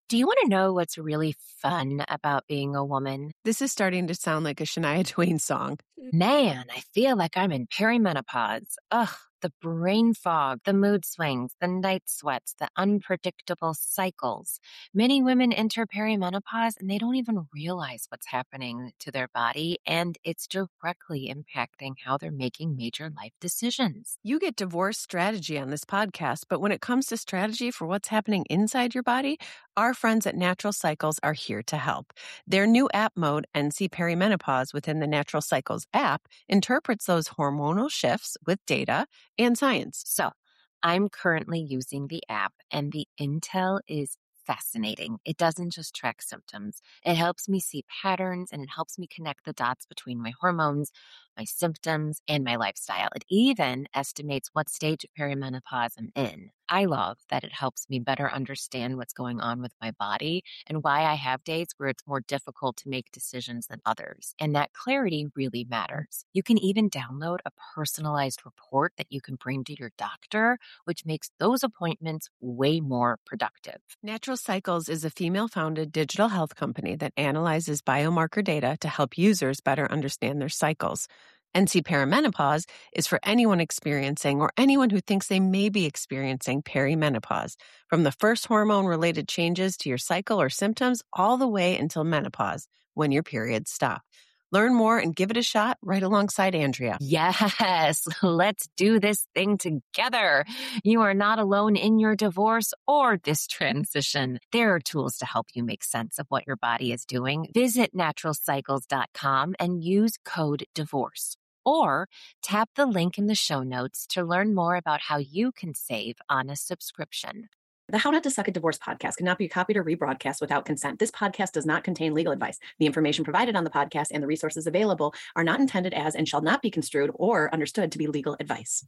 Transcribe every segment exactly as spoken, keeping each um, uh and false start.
Do you want to know what's really fun about being a woman? This is starting to sound like a Shania Twain song. Man, I feel like I'm in perimenopause. Ugh, the brain fog, the mood swings, the night sweats, the unpredictable cycles. Many women enter perimenopause and they don't even realize what's happening to their body, and it's directly impacting how they're making major life decisions. You get divorce strategy on this podcast, but when it comes to strategy for what's happening inside your body, our friends at Natural Cycles are here to help. Their new app mode, N C Perimenopause, within the Natural Cycles app, interprets those hormonal shifts with data and science. So I'm currently using the app, and the intel is fascinating. It doesn't just track symptoms. It helps me see patterns, and it helps me connect the dots between my hormones, my symptoms, and my lifestyle. It even estimates what stage of perimenopause I'm in. I love that it helps me better understand what's going on with my body and why I have days where it's more difficult to make decisions than others. And that clarity really matters. You can even download a personalized report that you can bring to your doctor, which makes those appointments way more productive. Natural Cycles is a female-founded digital health company that analyzes biomarker data to help users better understand their cycles. N C Perimenopause is for anyone experiencing or anyone who thinks they may be experiencing perimenopause, from the first hormone-related changes to your cycle or symptoms all the way until menopause, when your periods stop. Learn more and give it a shot right alongside Andrea. Yes, let's do this thing together. You are not alone in your divorce or this transition. There are tools to help you make sense of what your body is doing. Visit natural cycles dot com and use code DIVORCE. Or tap the link in the show notes to learn more about how you can save on a subscription. The How Not to Suck at Divorce podcast cannot be copied or rebroadcast without consent. This podcast does not contain legal advice. The information provided on the podcast and the resources available are not intended as and shall not be construed or understood to be legal advice.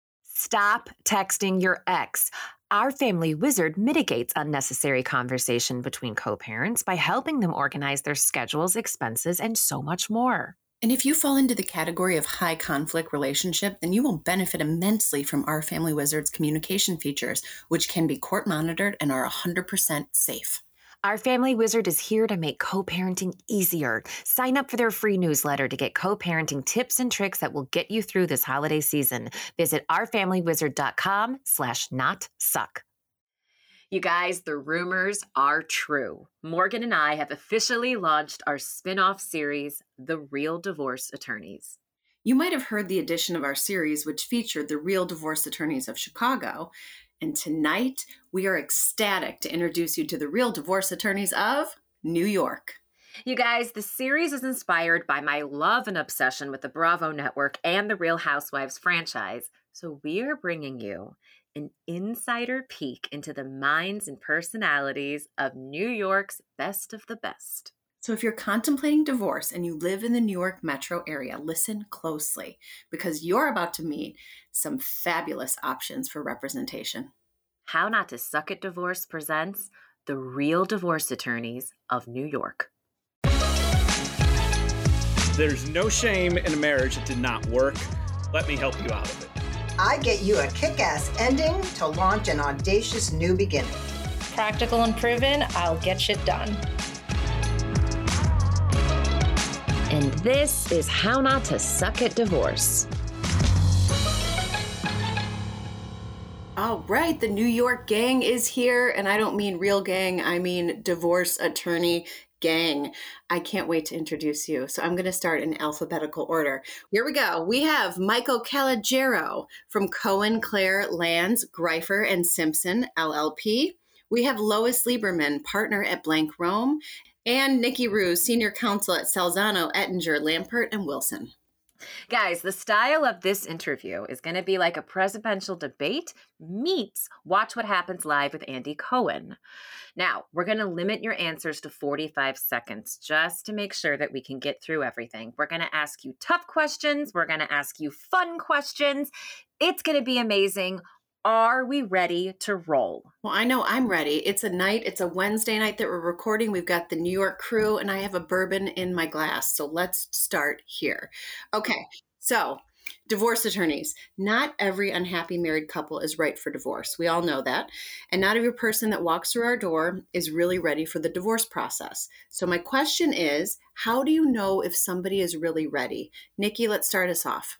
Stop texting your ex. Our Family Wizard mitigates unnecessary conversation between co-parents by helping them organize their schedules, expenses, and so much more. And if you fall into the category of high conflict relationship, then you will benefit immensely from Our Family Wizard's communication features, which can be court monitored and are one hundred percent safe. Our Family Wizard is here to make co-parenting easier. Sign up for their free newsletter to get co-parenting tips and tricks that will get you through this holiday season. Visit our family wizard dot com slash not suck. You guys, the rumors are true. Morgan and I have officially launched our spin-off series, The Real Divorce Attorneys. You might have heard the edition of our series, which featured the Real Divorce Attorneys of Chicago. And tonight, we are ecstatic to introduce you to the Real Divorce Attorneys of New York. You guys, the series is inspired by my love and obsession with the Bravo Network and the Real Housewives franchise. So we are bringing you an insider peek into the minds and personalities of New York's best of the best. So if you're contemplating divorce and you live in the New York metro area, listen closely because you're about to meet some fabulous options for representation. How Not to Suck at Divorce presents The Real Divorce Attorneys of New York. There's no shame in a marriage that did not work. Let me help you out of it. I get you a kick-ass ending to launch an audacious new beginning. Practical and proven, I'll get shit done. And this is How Not to Suck at Divorce. All right, the New York gang is here, and I don't mean real gang, I mean divorce attorney gang. I can't wait to introduce you. So I'm going to start in alphabetical order. Here we go. We have Michael Calogero from Cohen, Clare, Lands, Greifer, and Simpson, L L P. We have Lois Lieberman, partner at Blank Rome, and Nikki Ruse, senior counsel at Salzano, Ettinger, Lampert, and Wilson. Guys, the style of this interview is going to be like a presidential debate meets Watch What Happens Live with Andy Cohen. Now, we're going to limit your answers to forty-five seconds just to make sure that we can get through everything. We're going to ask you tough questions. We're going to ask you fun questions. It's going to be amazing. Are we ready to roll? Well, I know I'm ready. It's a night. It's a Wednesday night that we're recording. We've got the New York crew, and I have a bourbon in my glass. So let's start here. Okay. So Divorce attorneys. Not every unhappy married couple is right for divorce. We all know that. And not every person that walks through our door is really ready for the divorce process. So my question is, how do you know if somebody is really ready? Nikki, let's start us off.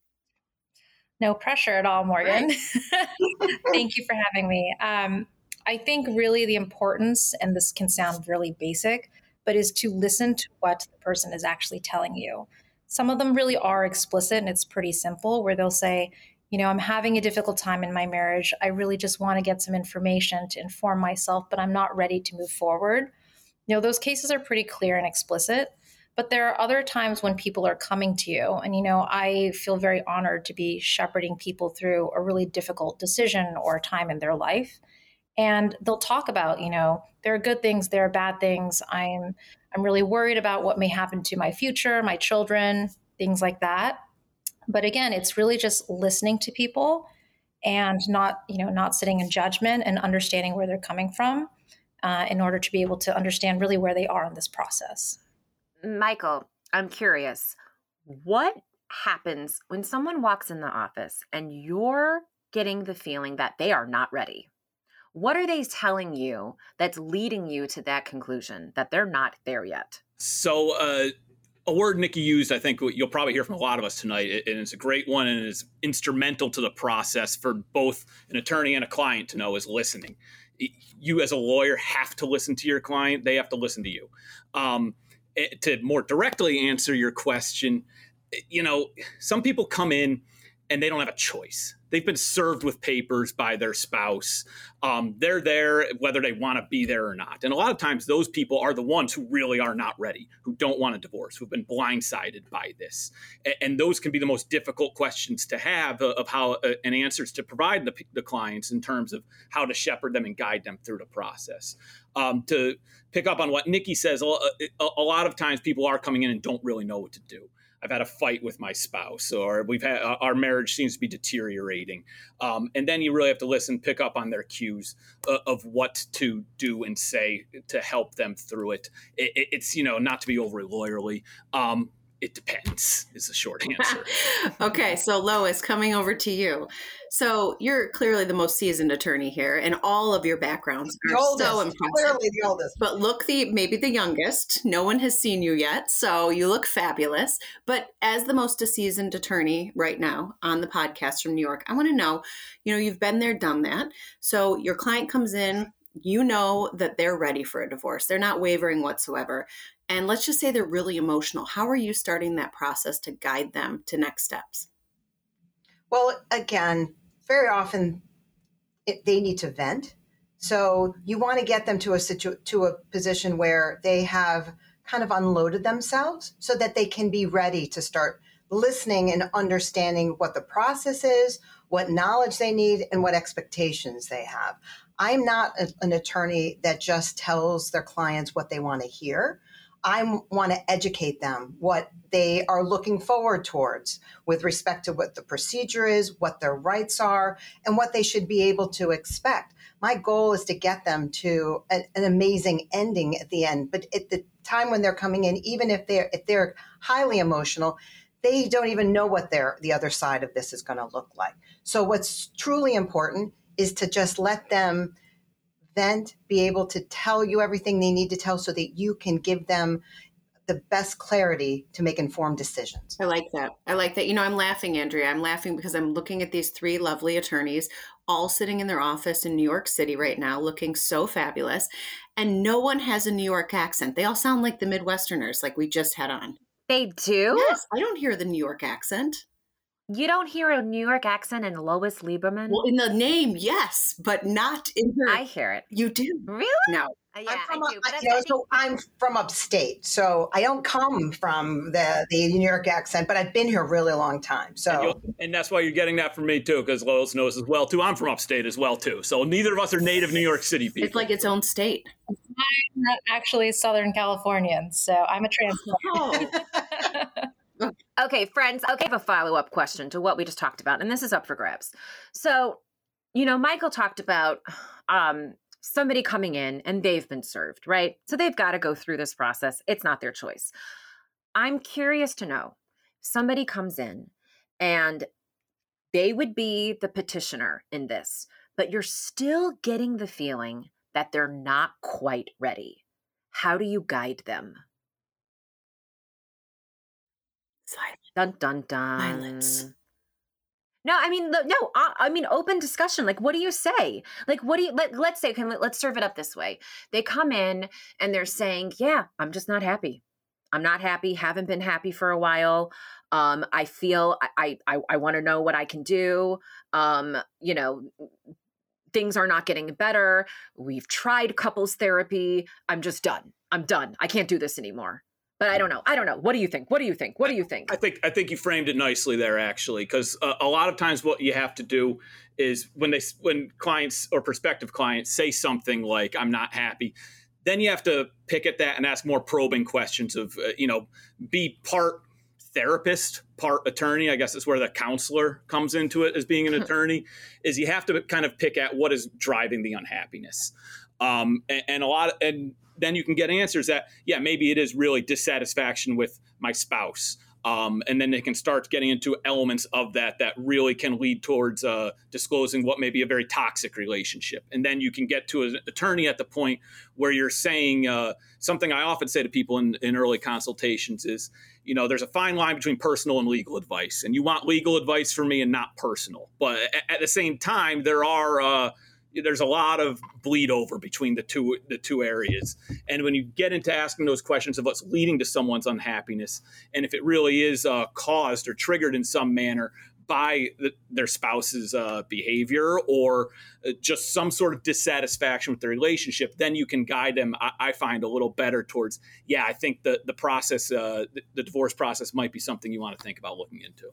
No pressure at all, Morgan. Right. Thank you for having me. Um, I think really the importance, and this can sound really basic, but is to listen to what the person is actually telling you. Some of them really are explicit, and it's pretty simple, where they'll say, you know, I'm having a difficult time in my marriage. I really just want to get some information to inform myself, but I'm not ready to move forward. You know, those cases are pretty clear and explicit, but there are other times when people are coming to you. And, you know, I feel very honored to be shepherding people through a really difficult decision or time in their life. And they'll talk about, you know, there are good things, there are bad things. I'm I'm really worried about what may happen to my future, my children, things like that. But again, it's really just listening to people and not, you know, not sitting in judgment and understanding where they're coming from uh, in order to be able to understand really where they are in this process. Michael, I'm curious, what happens when someone walks in the office and you're getting the feeling that they are not ready? What are they telling you that's leading you to that conclusion that they're not there yet? So uh, a word Nikki used, I think you'll probably hear from a lot of us tonight, and it's a great one and it's instrumental to the process for both an attorney and a client to know, is listening. You as a lawyer have to listen to your client. They have to listen to you. Um, to more directly answer your question, you know, some people come in and they don't have a choice. They've been served with papers by their spouse. Um, they're there whether they want to be there or not. And a lot of times those people are the ones who really are not ready, who don't want a divorce, who've been blindsided by this. And, and those can be the most difficult questions to have of, of how uh, and answers to provide the, the clients in terms of how to shepherd them and guide them through the process. Um, to pick up on what Nikki says, a, a, a lot of times people are coming in and don't really know what to do. I've had a fight with my spouse, or we've had our marriage seems to be deteriorating. Um, and then you really have to listen, pick up on their cues uh, of what to do and say to help them through it. it, it it's, you know, not to be overly lawyerly. Um, it depends is the short answer. Okay. So Lois, coming over to you. So you're clearly the most seasoned attorney here, and all of your backgrounds The are oldest, so impressive. clearly the oldest. But look, the maybe the youngest. No one has seen you yet, so you look fabulous. But as the most seasoned attorney right now on the podcast from New York, I want to know, you know, you've been there, done that. So your client comes in, you know that they're ready for a divorce. They're not wavering whatsoever. And let's just say they're really emotional. How are you starting that process to guide them to next steps? Well, again, very often it, they need to vent. So you want to get them to a situ- to a position where they have kind of unloaded themselves so that they can be ready to start listening and understanding what the process is, what knowledge they need, and what expectations they have. I'm not a, an attorney that just tells their clients what they want to hear. I want to educate them what they are looking forward towards with respect to what the procedure is, what their rights are, and what they should be able to expect. My goal is to get them to an, an amazing ending at the end. But at the time when they're coming in, even if they're if they're highly emotional, they don't even know what their the other side of this is going to look like. So what's truly important is to just let them vent, be able to tell you everything they need to tell so that you can give them the best clarity to make informed decisions. I like that. I like that. You know, I'm laughing, Andrea. I'm laughing because I'm looking at these three lovely attorneys all sitting in their office in New York City right now, looking so fabulous. And no one has a New York accent. They all sound like the Midwesterners, like we just had on. They do? Yes, I don't hear the New York accent. You don't hear a New York accent in Lois Lieberman? Well, in the name, yes, but not in her. I hear it. You do? Really? No. Uh, yeah, I'm from, I do. But I, I you know, think- so I'm from upstate, so I don't come from the, the New York accent, but I've been here a really long time. So, And, you'll- and that's why you're getting that from me too, because Lois knows as well too. I'm from upstate as well too. So neither of us are native New York City people. It's like its own state. I'm not actually Southern Californian, so I'm a transplant. Oh. Okay, friends, okay, I have a follow-up question to what we just talked about, and this is up for grabs. So, you know, Michael talked about um, somebody coming in and they've been served, right? So they've got to go through this process. It's not their choice. I'm curious to know, somebody comes in and they would be the petitioner in this, but you're still getting the feeling that they're not quite ready. How do you guide them? Silence. Dun, dun, dun. Silence. No, I mean, no, I mean, open discussion. Like, what do you say? Like, what do you, let, let's say, can, let's serve it up this way. They come in and they're saying, yeah, I'm just not happy. I'm not happy. Haven't been happy for a while. Um, I feel I, I, I want to know what I can do. Um, you know, things are not getting better. We've tried couples therapy. I'm just done. I'm done. I can't do this anymore. But I don't know. I don't know. What do you think? What do you think? What do you think? I think I think you framed it nicely there, actually, because uh, a lot of times what you have to do is when they when clients or prospective clients say something like "I'm not happy," then you have to pick at that and ask more probing questions of uh, you know, be part therapist, part attorney. I guess that's where the counselor comes into it as being an attorney. Is you have to kind of pick at what is driving the unhappiness, um, and, and a lot of, and. Then you can get answers that, yeah, maybe it is really dissatisfaction with my spouse. Um, and then they can start getting into elements of that that really can lead towards uh, disclosing what may be a very toxic relationship. And then you can get to an attorney at the point where you're saying uh, something I often say to people in, in early consultations is, you know, there's a fine line between personal and legal advice. And you want legal advice from me and not personal. But at, at the same time, there are uh, there's a lot of bleed over between the two the two areas. And when you get into asking those questions of what's leading to someone's unhappiness, and if it really is uh, caused or triggered in some manner by the, their spouse's uh, behavior or uh, just some sort of dissatisfaction with the relationship, then you can guide them, I, I find, a little better towards, yeah, I think the, the process, uh, the, the divorce process might be something you want to think about looking into.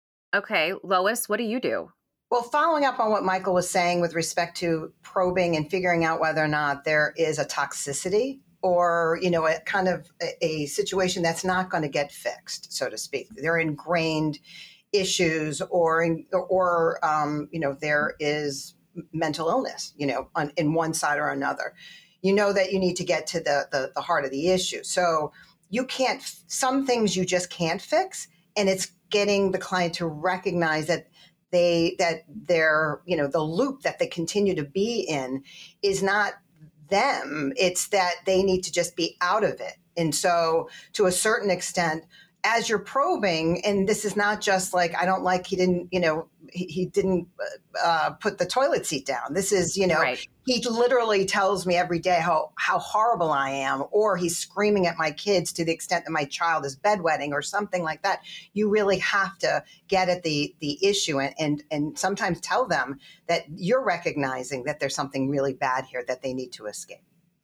Okay, Lois, what do you do? Well, following up on what Michael was saying with respect to probing and figuring out whether or not there is a toxicity or, you know, a kind of a, a situation that's not going to get fixed, so to speak. They're ingrained issues or, or um, you know, there is mental illness, you know, on, in one side or another. You know that you need to get to the, the, the heart of the issue. So you can't, some things you just can't fix, and it's getting the client to recognize that They that they're, you know, the loop that they continue to be in is not them. It's that they need to just be out of it. And so to a certain extent, as you're probing, and this is not just like, I don't like, he didn't, you know, he, he didn't uh, put the toilet seat down. This is, you know, right. He literally tells me every day how, how horrible I am, or he's screaming at my kids to the extent that my child is bedwetting or something like that. You really have to get at the, the issue and, and, and sometimes tell them that you're recognizing that there's something really bad here that they need to escape.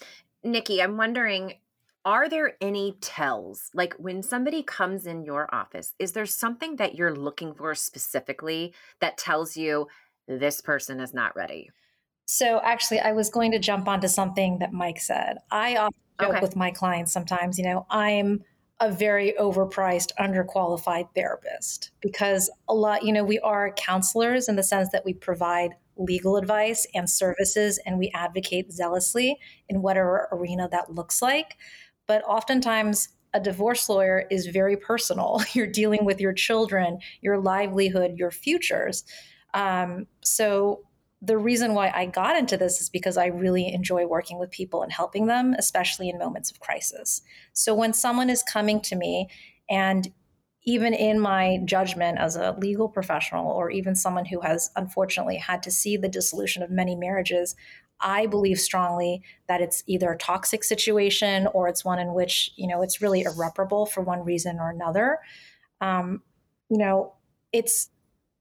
Nikki, I'm wondering, are there any tells? Like when somebody comes in your office, is there something that you're looking for specifically that tells you this person is not ready? So actually, I was going to jump onto something that Mike said. I often joke Okay. with my clients sometimes, you know, I'm a very overpriced, underqualified therapist because a lot, you know, we are counselors in the sense that we provide legal advice and services and we advocate zealously in whatever arena that looks like. But oftentimes a divorce lawyer is very personal. You're dealing with your children, your livelihood, your futures. Um, so the reason why I got into this is because I really enjoy working with people and helping them, especially in moments of crisis. So when someone is coming to me, and even in my judgment as a legal professional, or even someone who has unfortunately had to see the dissolution of many marriages, I believe strongly that it's either a toxic situation or it's one in which, you know, it's really irreparable for one reason or another. Um, you know, it's,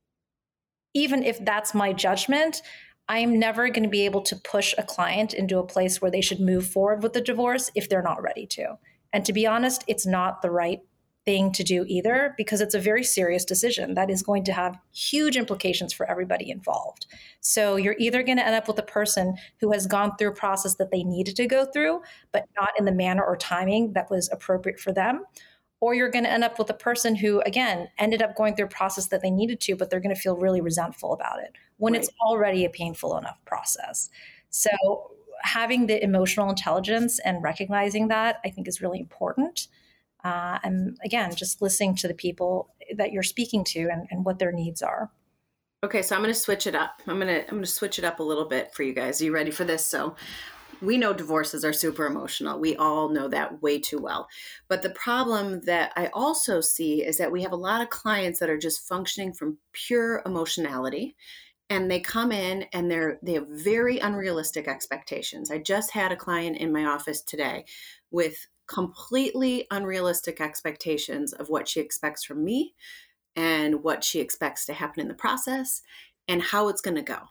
even if that's my judgment, I'm never going to be able to push a client into a place where they should move forward with the divorce if they're not ready to. And to be honest, it's not the right thing to do either, because it's a very serious decision that is going to have huge implications for everybody involved. So you're either going to end up with a person who has gone through a process that they needed to go through, but not in the manner or timing that was appropriate for them, or you're going to end up with a person who, again, ended up going through a process that they needed to, but they're going to feel really resentful about it when right. It's already a painful enough process. So having the emotional intelligence and recognizing that, I think, is really important. Uh, and again, just listening to the people that you're speaking to and, and what their needs are. Okay, so I'm going to switch it up. I'm going to I'm going to switch it up a little bit for you guys. Are you ready for this? So we know divorces are super emotional. We all know that way too well. But the problem that I also see is that we have a lot of clients that are just functioning from pure emotionality. And they come in and they're they have very unrealistic expectations. I just had a client in my office today with completely unrealistic expectations of what she expects from me and what she expects to happen in the process and how it's going to go.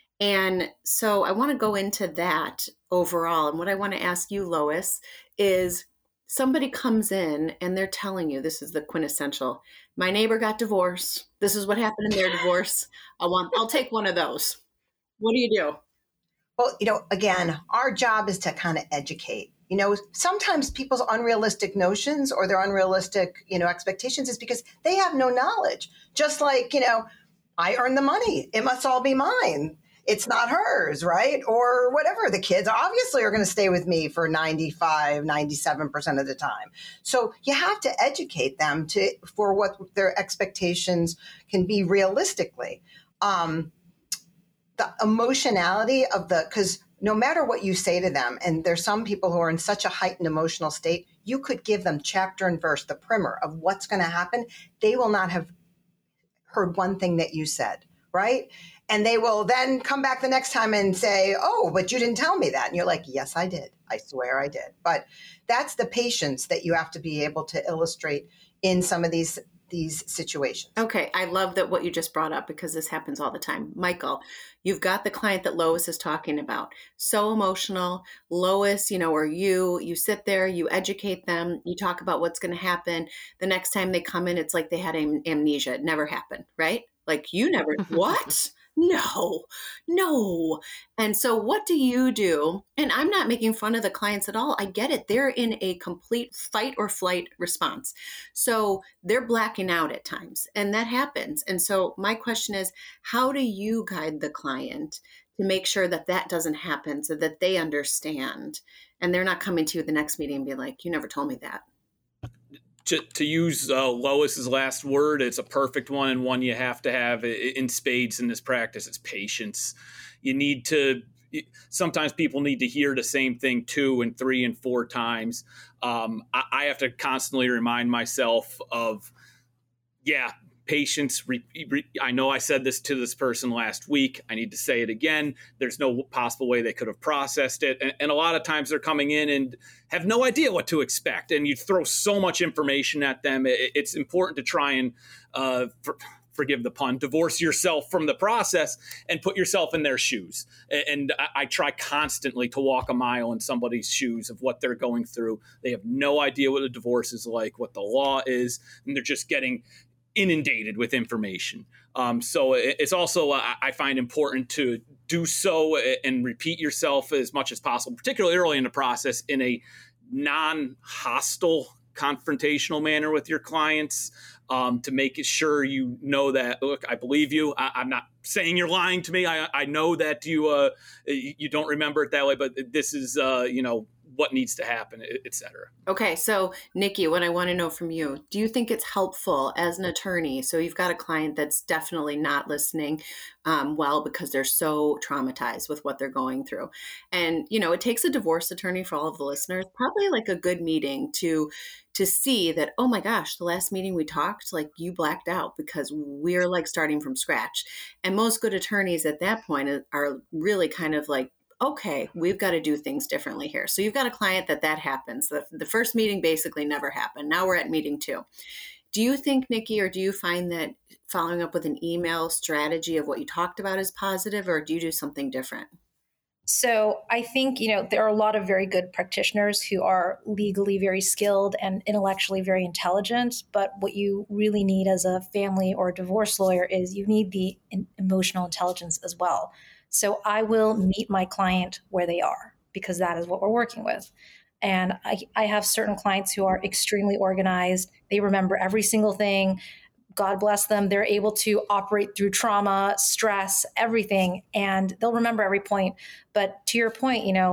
And so I want to go into that overall. And what I want to ask you, Lois, is somebody comes in and they're telling you, this is the quintessential, my neighbor got divorced. This is what happened in their divorce. I want, I'll take one of those. What do you do? Well, you know, again, our job is to kind of educate. You know, sometimes people's unrealistic notions or their unrealistic, you know, expectations is because they have no knowledge. Just like, you know, I earned the money. It must all be mine. It's not hers, right? Or whatever. The kids obviously are going to stay with me for ninety-five, ninety-seven percent of the time. So you have to educate them to for what their expectations can be realistically. Um, the emotionality of the, because no matter what you say to them, and there's some people who are in such a heightened emotional state, you could give them chapter and verse, the primer of what's going to happen. They will not have heard one thing that you said, right? And they will then come back the next time and say, oh, but you didn't tell me that. And you're like, yes, I did. I swear I did. But that's the patience that you have to be able to illustrate in some of these these situations. Okay. I love that what you just brought up because this happens all the time. Michael, you've got the client that Lois is talking about. So emotional. Lois, you know, or you, you sit there, you educate them, you talk about what's going to happen. The next time they come in, it's like they had am- amnesia. It never happened, right? Like you never, what? No, no. And so what do you do? And I'm not making fun of the clients at all. I get it. They're in a complete fight or flight response. So they're blacking out at times and that happens. And so my question is, how do you guide the client to make sure that that doesn't happen so that they understand and they're not coming to you at the next meeting and be like, you never told me that? To, to use uh, Lois's last word, it's a perfect one and one you have to have in spades in this practice. It's patience. You need to, sometimes people need to hear the same thing two and three and four times. Um, I, I have to constantly remind myself of, yeah, patience. Re, re, I know I said this to this person last week. I need to say it again. There's no possible way they could have processed it. And, and a lot of times they're coming in and have no idea what to expect. And you throw so much information at them. It, it's important to try and, uh, for, forgive the pun, divorce yourself from the process and put yourself in their shoes. And I, I try constantly to walk a mile in somebody's shoes of what they're going through. They have no idea what a divorce is like, what the law is, and they're just getting inundated with information. Um, so it's also, uh, I find important to do so and repeat yourself as much as possible, particularly early in the process, in a non-hostile, confrontational manner with your clients, um, to make sure you know that, look, I believe you. I, I'm not saying you're lying to me. I, I know that you uh, you don't remember it that way, but this is, uh, you know, what needs to happen, et cetera. Okay. So Nikki, what I want to know from you, do you think it's helpful as an attorney? So you've got a client that's definitely not listening um, well because they're so traumatized with what they're going through. And, you know, it takes a divorce attorney, for all of the listeners, probably like a good meeting to to see that, oh my gosh, the last meeting we talked, like you blacked out because we're like starting from scratch. And most good attorneys at that point are really kind of like, okay, we've got to do things differently here. So you've got a client that that happens. The, the first meeting basically never happened. Now we're at meeting two. Do you think, Nikki, or do you find that following up with an email strategy of what you talked about is positive, or do you do something different? So I think, you know, there are a lot of very good practitioners who are legally very skilled and intellectually very intelligent. But what you really need as a family or divorce lawyer is you need the emotional intelligence as well. So I will meet my client where they are because that is what we're working with. And I, I have certain clients who are extremely organized. They remember every single thing. God bless them. They're able to operate through trauma, stress, everything, and they'll remember every point. But to your point, you know,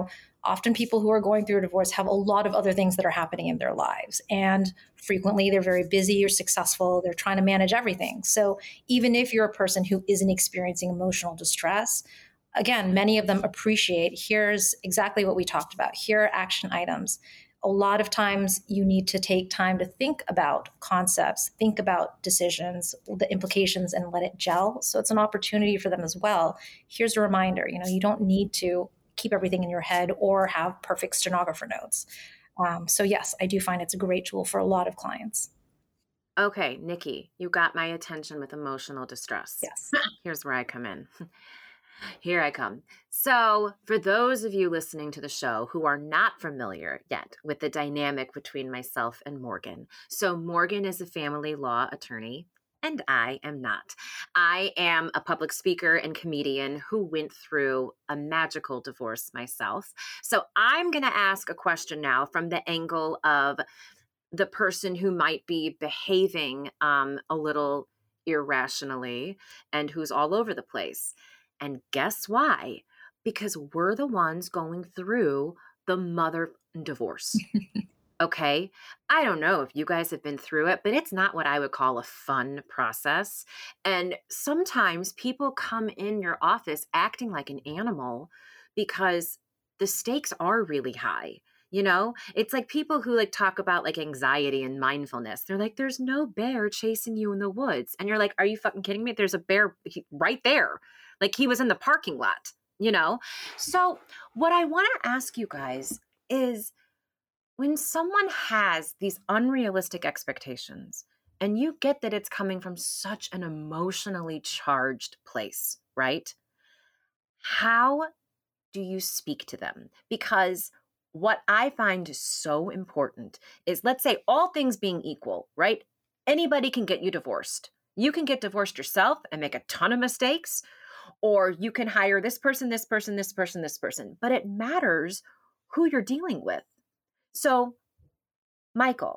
Often people who are going through a divorce have a lot of other things that are happening in their lives. And frequently they're very busy or successful. They're trying to manage everything. So even if you're a person who isn't experiencing emotional distress, again, many of them appreciate, here's exactly what we talked about. Here are action items. A lot of times you need to take time to think about concepts, think about decisions, the implications, and let it gel. So it's an opportunity for them as well. Here's a reminder, you know, you don't need to keep everything in your head or have perfect stenographer notes. Um, so yes, I do find it's a great tool for a lot of clients. Okay, Nikki, you got my attention with emotional distress. Yes. Here's where I come in. Here I come. So for those of you listening to the show who are not familiar yet with the dynamic between myself and Morgan. So Morgan is a family law attorney, and I am not. I am a public speaker and comedian who went through a magical divorce myself. So I'm going to ask a question now from the angle of the person who might be behaving um, a little irrationally and who's all over the place. And guess why? Because we're the ones going through the mother divorce. Okay. I don't know if you guys have been through it, but it's not what I would call a fun process. And sometimes people come in your office acting like an animal because the stakes are really high. You know, it's like people who like talk about like anxiety and mindfulness. They're like, there's no bear chasing you in the woods. And you're like, are you fucking kidding me? There's a bear right there. Like he was in the parking lot, you know? So what I want to ask you guys is, when someone has these unrealistic expectations and you get that it's coming from such an emotionally charged place, right? How do you speak to them? Because what I find is so important is, let's say all things being equal, right? Anybody can get you divorced. You can get divorced yourself and make a ton of mistakes, or you can hire this person, this person, this person, this person. But it matters who you're dealing with. So, Michael,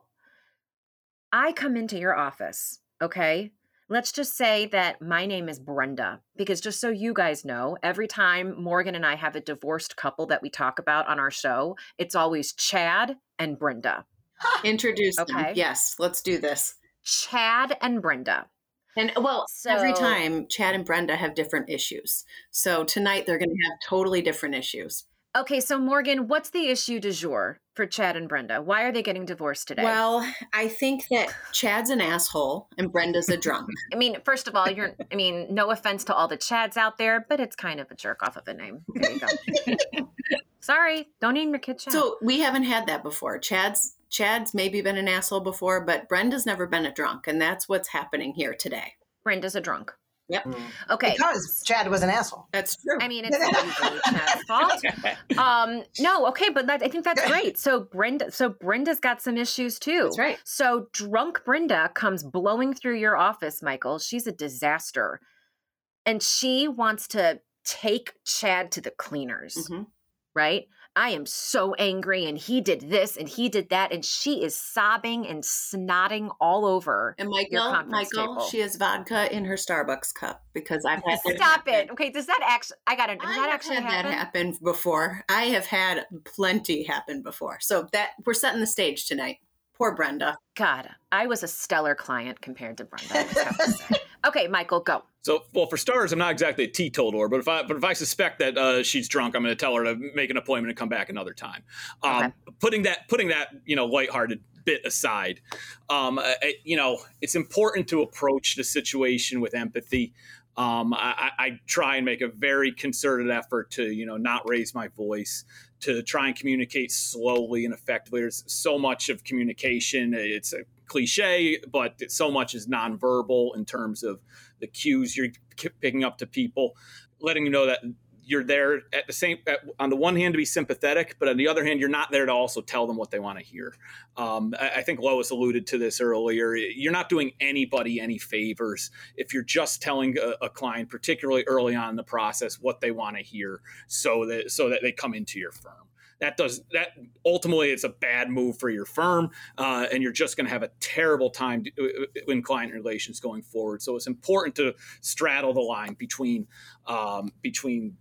I come into your office, okay? Let's just say that my name is Brenda, because just so you guys know, every time Morgan and I have a divorced couple that we talk about on our show, it's always Chad and Brenda. Introduce Okay. them. Yes, let's do this. Chad and Brenda. And well, So- every time Chad and Brenda have different issues. So tonight they're going to have totally different issues. Okay, so Morgan, what's the issue du jour for Chad and Brenda? Why are they getting divorced today? Well, I think that Chad's an asshole and Brenda's a drunk. I mean, first of all, you're, I mean, no offense to all the Chads out there, but it's kind of a jerk off of a name. There you go. Sorry, don't name your kid Chad. So we haven't had that before. Chad's Chad's maybe been an asshole before, but Brenda's never been a drunk. And that's what's happening here today. Brenda's a drunk. Yep. Okay. Because Chad was an asshole. That's true. I mean, it's usually Chad's fault. Um, no, okay, but that, I think that's great. So Brenda, so Brenda's got some issues too. That's right. So drunk Brenda comes blowing through your office, Michael. She's a disaster. And she wants to take Chad to the cleaners, Mm-hmm. right? I am so angry and he did this and he did that. And she is sobbing and snotting all over And your Michael, conference Michael, table. she has vodka in her Starbucks cup because I've had that Stop it. happen. Okay, does that actually, I got to, does I that have actually had happen? that happen before. I have had plenty happen before. So that we're setting the stage tonight. Poor Brenda. God, I was a stellar client compared to Brenda. I just have to say. Okay, Michael, go. So, well, for starters, I'm not exactly a teetotaler, but if I but if I suspect that uh, she's drunk, I'm going to tell her to make an appointment and come back another time. Um, Okay. Putting that putting that you know lighthearted bit aside, um, I, you know, it's important to approach the situation with empathy. Um, I, I try and make a very concerted effort to, you know, not raise my voice, to try and communicate slowly and effectively. There's so much of communication. It's a cliche, but so much is nonverbal in terms of the cues you're picking up to people, letting you know that you're there at the same, at, on the one hand to be sympathetic, but on the other hand, you're not there to also tell them what they want to hear. Um, I, I think Lois alluded to this earlier. You're not doing anybody any favors if you're just telling a, a client, particularly early on in the process, what they want to hear, so that so that they come into your firm. That does that ultimately it's a bad move for your firm, uh, and you're just going to have a terrible time in client relations going forward. So it's important to straddle the line between um, between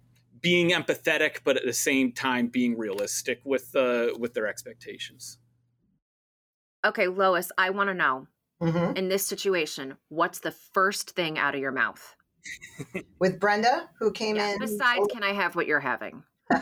being empathetic, but at the same time being realistic with uh, with their expectations. Okay, Lois, I want to know, Mm-hmm. in this situation, what's the first thing out of your mouth? With Brenda, who came Yeah, in. besides, can I have what you're having?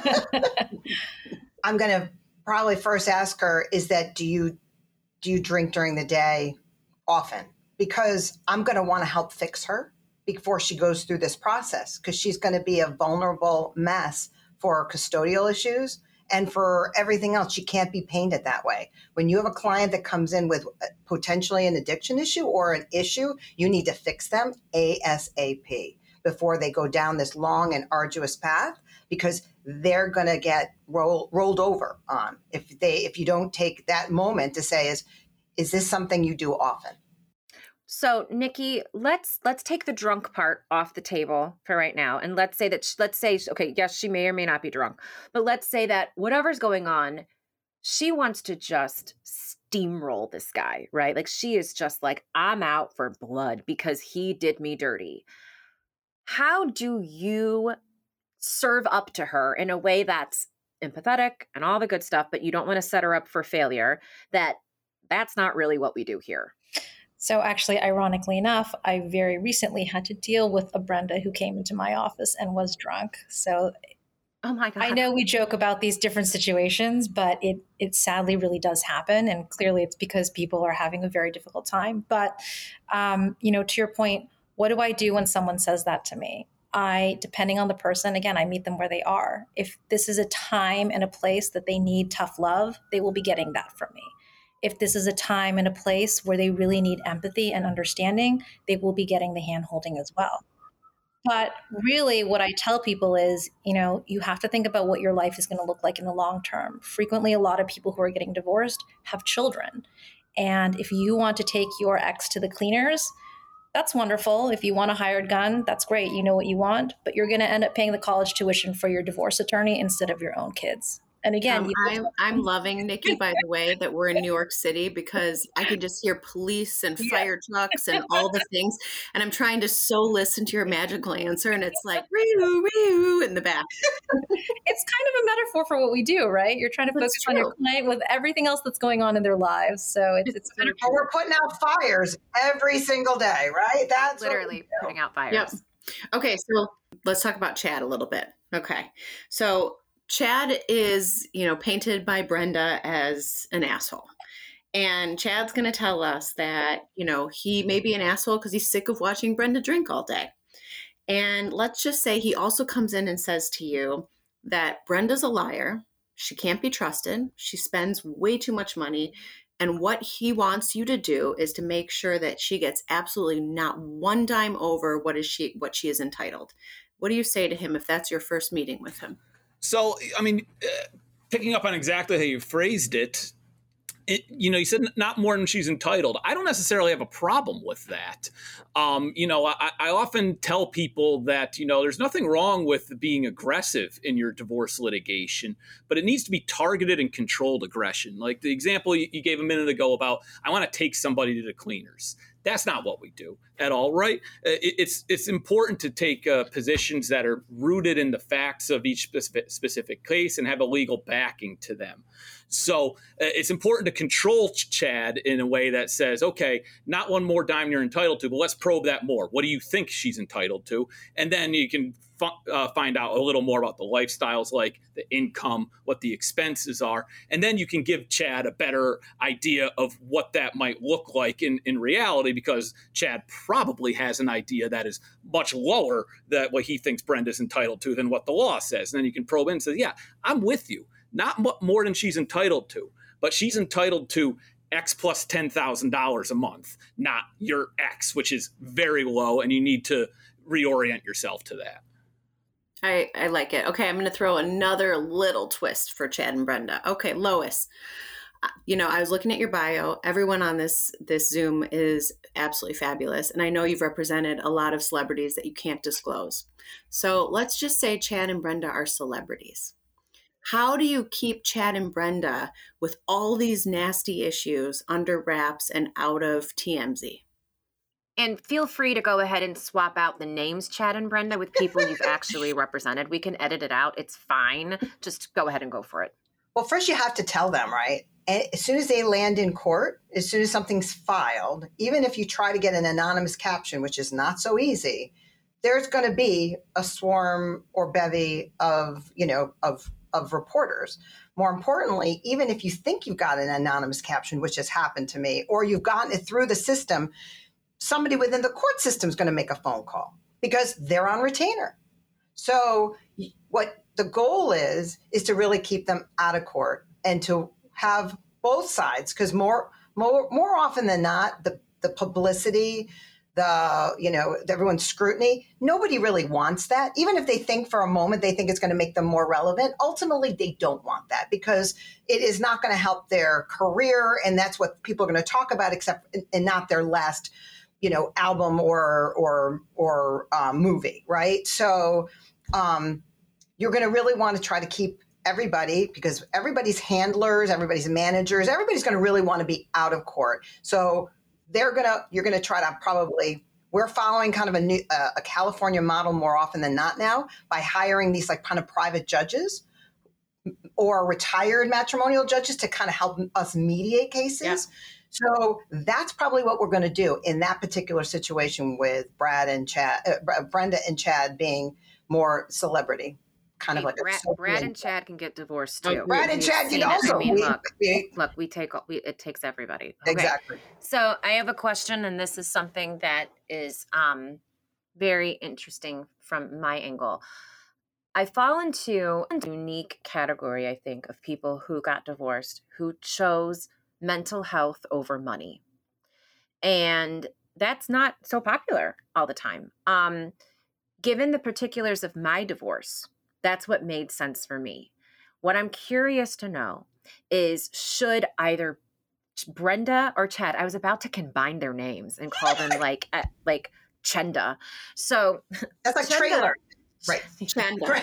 I'm going to probably first ask her, is that do you do you drink during the day often? Because I'm going to want to help fix her before she goes through this process, because she's going to be a vulnerable mess for custodial issues and for everything else. She can't be painted that way. When you have a client that comes in with potentially an addiction issue or an issue, you need to fix them ASAP before they go down this long and arduous path, because they're going to get roll, rolled over on if they if you don't take that moment to say, is is this something you do often? So, Nikki, let's let's take the drunk part off the table for right now, and let's say that let's say okay, yes, she may or may not be drunk, but let's say that whatever's going on, she wants to just steamroll this guy, right? Like she is just like, I'm out for blood because he did me dirty. How do you serve up to her in a way that's empathetic and all the good stuff, but you don't want to set her up for failure? That that's not really what we do here. So actually, ironically enough, I very recently had to deal with a Brenda who came into my office and was drunk. So oh my God. I know we joke about these different situations, but it it sadly really does happen. And clearly it's because people are having a very difficult time. But, um, you know, to your point, what do I do when someone says that to me? I, depending on the person, again, I meet them where they are. If this is a time and a place that they need tough love, they will be getting that from me. If this is a time and a place where they really need empathy and understanding, they will be getting the hand holding as well. But really what I tell people is, you know, you have to think about what your life is going to look like in the long term. Frequently, a lot of people who are getting divorced have children. And if you want to take your ex to the cleaners, that's wonderful. If you want a hired gun, that's great. You know what you want, but you're going to end up paying the college tuition for your divorce attorney instead of your own kids. And again, um, you- I'm, I'm loving, Nikki, by the way, that we're in New York City, because I can just hear police and fire trucks and all the things. And I'm trying to so listen to your magical answer. And it's like, roo, roo, in the back. It's kind of a metaphor for what we do, right? You're trying to That's focus on your client with everything else that's going on in their lives. So it's, it's But we're putting out fires every single day, right? That's what we Literally do. putting out fires. Yep. Okay, so let's talk about Chad a little bit. Okay, so Chad is, you know, painted by Brenda as an asshole. And Chad's going to tell us that, you know, he may be an asshole because he's sick of watching Brenda drink all day. And let's just say he also comes in and says to you that Brenda's a liar. She can't be trusted. She spends way too much money. And what he wants you to do is to make sure that she gets absolutely not one dime over what is she what she is entitled. What do you say to him if that's your first meeting with him? So, I mean, uh, picking up on exactly how you phrased it, it, you know, you said not more than she's entitled. I don't necessarily have a problem with that. Um, you know, I, I often tell people that, you know, there's nothing wrong with being aggressive in your divorce litigation, but it needs to be targeted and controlled aggression. Like the example you, you gave a minute ago about, I want to take somebody to the cleaners. That's not what we do at all, right? It, it's it's important to take uh, positions that are rooted in the facts of each specific, specific case and have a legal backing to them. So uh, it's important to control Chad in a way that says, okay, not one more dime you're entitled to, but let's probe that more. What do you think she's entitled to? And then you can f- uh, find out a little more about the lifestyles, like the income, what the expenses are. And then you can give Chad a better idea of what that might look like in, in reality, because Chad probably has an idea that is much lower than what he thinks Brenda's entitled to than what the law says. And then you can probe in and say, yeah, I'm with you. Not more than she's entitled to, but she's entitled to X plus ten thousand dollars a month, not your X, which is very low, and you need to reorient yourself to that. I, I like it. Okay, I'm going to throw another little twist for Chad and Brenda. Okay, Lois, you know, I was looking at your bio. Everyone on this this Zoom is absolutely fabulous, and I know you've represented a lot of celebrities that you can't disclose. So let's just say Chad and Brenda are celebrities. How do you keep Chad and Brenda with all these nasty issues under wraps and out of T M Z? And feel free to go ahead and swap out the names, Chad and Brenda, with people you've actually represented. We can edit it out. It's fine. Just go ahead and go for it. Well, first you have to tell them, right? And as soon as they land in court, as soon as something's filed, even if you try to get an anonymous caption, which is not so easy, there's going to be a swarm or bevy of, you know, of, of reporters. More importantly, even if you think you've got an anonymous caption, which has happened to me, or you've gotten it through the system, somebody within the court system is going to make a phone call because they're on retainer. So what the goal is, is to really keep them out of court and to have both sides, because more, more, more often than not, the, the publicity, the, you know, everyone's scrutiny, nobody really wants that. Even if they think for a moment they think it's going to make them more relevant, ultimately they don't want that because it is not going to help their career. And that's what people are going to talk about, except and not their last, you know, album or, or, or um, movie. Right. So um, you're going to really want to try to keep everybody, because everybody's handlers, everybody's managers, everybody's going to really want to be out of court. So they're going to, you're going to try to probably, we're following kind of a new, uh, a California model more often than not now by hiring these like kind of private judges or retired matrimonial judges to kind of help us mediate cases. Yeah. So that's probably what we're going to do in that particular situation with Brad and Chad, uh, Brenda and Chad being more celebrity. Kind of like Brad, Brad and Chad can get divorced too. Oh, Brad and Chad can also. I mean, look, we, look, we take we, it takes everybody. Okay. Exactly. So I have a question, and this is something that is um, very interesting from my angle. I fall into a unique category, I think, of people who got divorced who chose mental health over money, and that's not so popular all the time. Um, given the particulars of my divorce, that's what made sense for me. What I'm curious to know is, should either Brenda or Chad, I was about to combine their names and call them like, uh, like Chenda. So that's like Chenda. Trailer. Right. Chenda.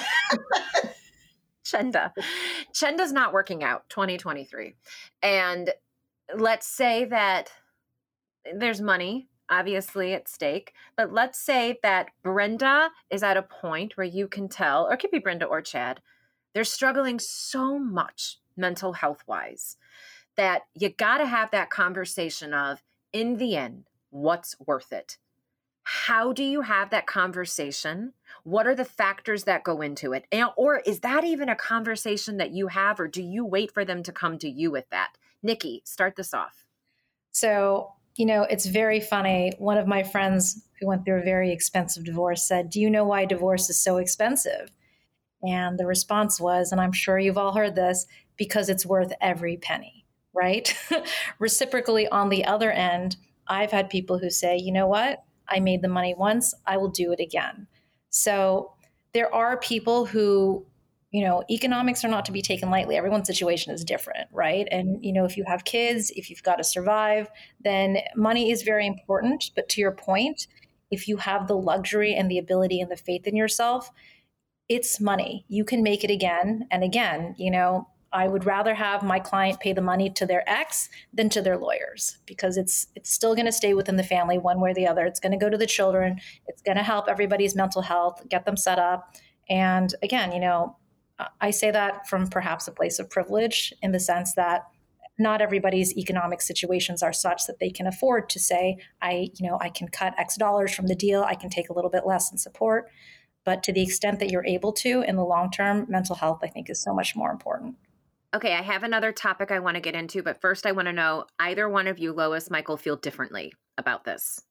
Chenda. Chenda's not working out, twenty twenty-three. And let's say that there's money obviously at stake, but let's say that Brenda is at a point where you can tell, or it could be Brenda or Chad, they're struggling so much mental health wise that you got to have that conversation of, in the end, what's worth it? How do you have that conversation? What are the factors that go into it? And, or is that even a conversation that you have, or do you wait for them to come to you with that? Nikki, start this off. So, you know, it's very funny. One of my friends who went through a very expensive divorce said, "Do you know why divorce is so expensive?" And the response was, and I'm sure you've all heard this, because it's worth every penny, right? Reciprocally, on the other end, I've had people who say, you know what? I made the money once, I will do it again. So there are people who, you know, economics are not to be taken lightly. Everyone's situation is different, right? And, you know, if you have kids, if you've got to survive, then money is very important. But to your point, if you have the luxury and the ability and the faith in yourself, it's money. You can make it again and again. You know, I would rather have my client pay the money to their ex than to their lawyers, because it's it's still going to stay within the family one way or the other. It's going to go to the children. It's going to help everybody's mental health, get them set up. And again, you know, I say that from perhaps a place of privilege, in the sense that not everybody's economic situations are such that they can afford to say, I, you know, I can cut X dollars from the deal. I can take a little bit less in support. But to the extent that you're able to, in the long term, mental health, I think, is so much more important. Okay, I have another topic I want to get into, but first I want to know, either one of you, Lois, Michael, feel differently about this?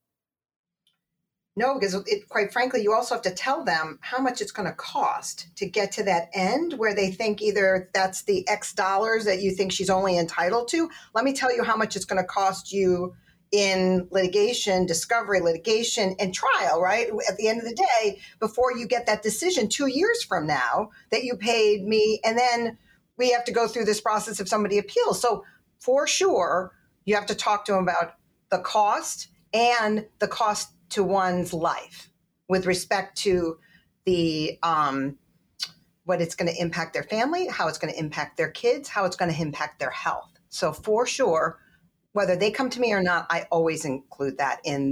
No, because it, quite frankly, you also have to tell them how much it's going to cost to get to that end where they think either that's the X dollars that you think she's only entitled to. Let me tell you how much it's going to cost you in litigation, discovery, litigation, and trial, right? At the end of the day, before you get that decision two years from now that you paid me, and then we have to go through this process if somebody appeals. So for sure, you have to talk to them about the cost and the cost to one's life with respect to the um, what it's going to impact their family, how it's going to impact their kids, how it's going to impact their health. So for sure, whether they come to me or not, I always include that in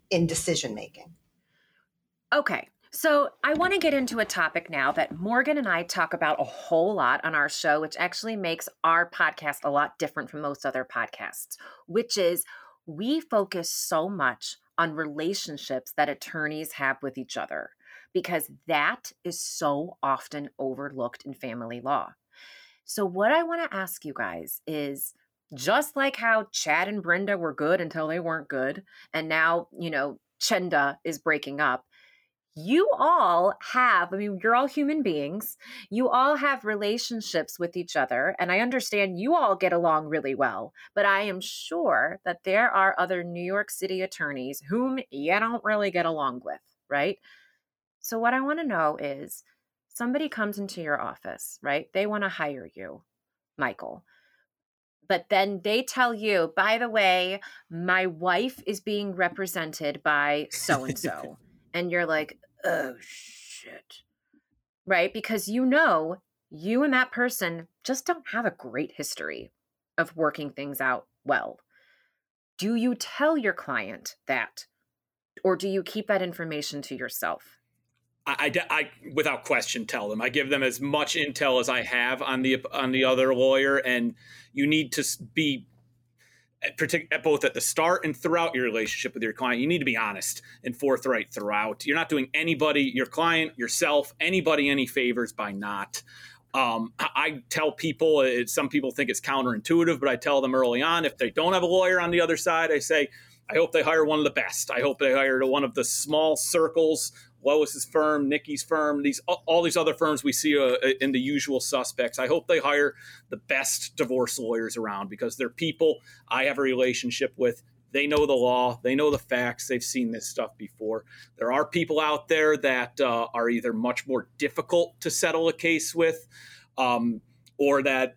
in decision making. Okay. So I want to get into a topic now that Morgan and I talk about a whole lot on our show, which actually makes our podcast a lot different from most other podcasts, which is we focus so much on relationships that attorneys have with each other, because that is so often overlooked in family law. So what I want to ask you guys is, just like how Chad and Brenda were good until they weren't good, and now, you know, Chenda is breaking up, you all have, I mean, you're all human beings. You all have relationships with each other. And I understand you all get along really well. But I am sure that there are other New York City attorneys whom you don't really get along with, right? So what I want to know is, somebody comes into your office, right? They want to hire you, Michael. But then they tell you, by the way, my wife is being represented by so-and-so. And you're like, oh, shit. Right? Because you know, you and that person just don't have a great history of working things out well. Do you tell your client that? Or do you keep that information to yourself? I, I, I, without question, tell them. I give them as much intel as I have on the on the other lawyer, and you need to be at both at the start and throughout your relationship with your client. You need to be honest and forthright throughout. You're not doing anybody, your client, yourself, anybody any favors by not. Um, I, I tell people, it, some people think it's counterintuitive, but I tell them early on, if they don't have a lawyer on the other side, I say, I hope they hire one of the best. I hope they hire one of the small circles, Lois's firm, Nikki's firm, these all these other firms we see uh, in the usual suspects. I hope they hire the best divorce lawyers around, because they're people I have a relationship with. They know the law. They know the facts. They've seen this stuff before. There are people out there that uh, are either much more difficult to settle a case with, um, or that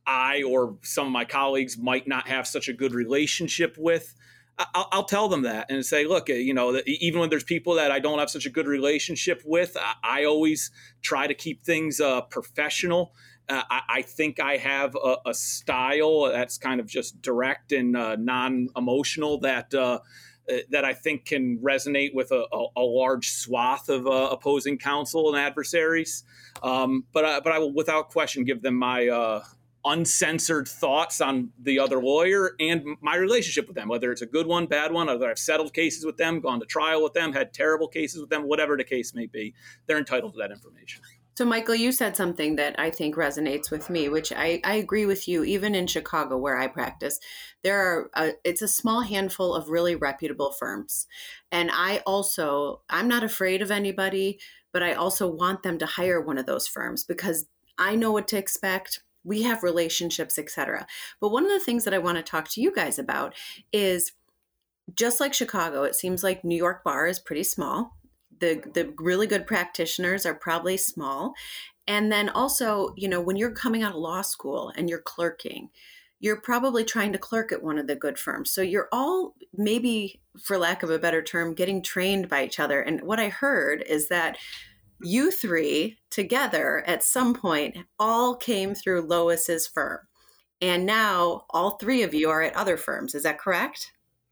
I or some of my colleagues might not have such a good relationship with. I'll, I'll tell them that and say, look, you know, even when there's people that I don't have such a good relationship with, I, I always try to keep things uh, professional. Uh, I, I think I have a, a style that's kind of just direct and uh, non-emotional that uh, that I think can resonate with a, a, a large swath of uh, opposing counsel and adversaries. Um, but I, but I will, without question, give them my uh, uncensored thoughts on the other lawyer and my relationship with them, whether it's a good one, bad one, whether I've settled cases with them, gone to trial with them, had terrible cases with them, whatever the case may be. They're entitled to that information. So, Michael, you said something that I think resonates with me, which I, I agree with you. Even in Chicago, where I practice, there are a, it's a small handful of really reputable firms. And I also, I'm not afraid of anybody, but I also want them to hire one of those firms because I know what to expect. We have relationships, et cetera. But one of the things that I want to talk to you guys about is, just like Chicago, it seems like New York bar is pretty small. The the really good practitioners are probably small. And then also, you know, when you're coming out of law school and you're clerking, you're probably trying to clerk at one of the good firms. So you're all, maybe for lack of a better term, getting trained by each other. And what I heard is that you three together at some point all came through Lois's firm. And now all three of you are at other firms. Is that correct?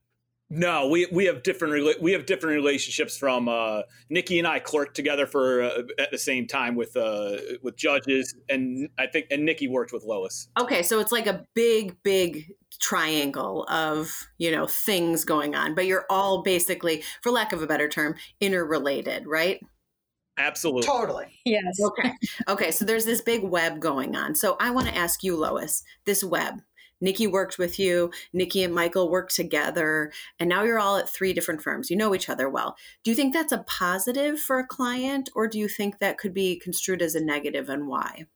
No, we we have different we have different relationships. From uh, Nikki and I clerked together for uh, at the same time with uh, with judges, and I think and Nikki worked with Lois. Okay, so it's like a big, big triangle of, you know, things going on, but you're all basically, for lack of a better term, interrelated, right? Absolutely. Totally. Yes. Okay. Okay. So there's this big web going on. So I want to ask you, Lois, this web. Nikki worked with you. Nikki and Michael worked together. And now you're all at three different firms. You know each other well. Do you think that's a positive for a client, or do you think that could be construed as a negative, and why?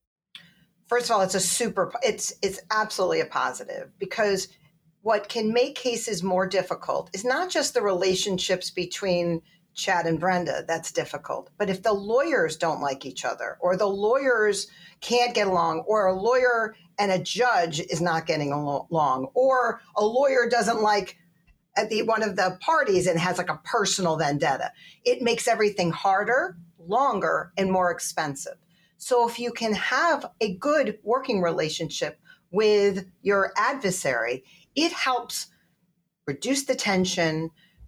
First of all, it's a super, it's it's absolutely a positive, because what can make cases more difficult is not just the relationships between Chad and Brenda, that's difficult. But if the lawyers don't like each other, or the lawyers can't get along, or a lawyer and a judge is not getting along, or a lawyer doesn't like the one of the parties and has like a personal vendetta, it makes everything harder, longer, and more expensive. So if you can have a good working relationship with your adversary, it helps reduce the tension,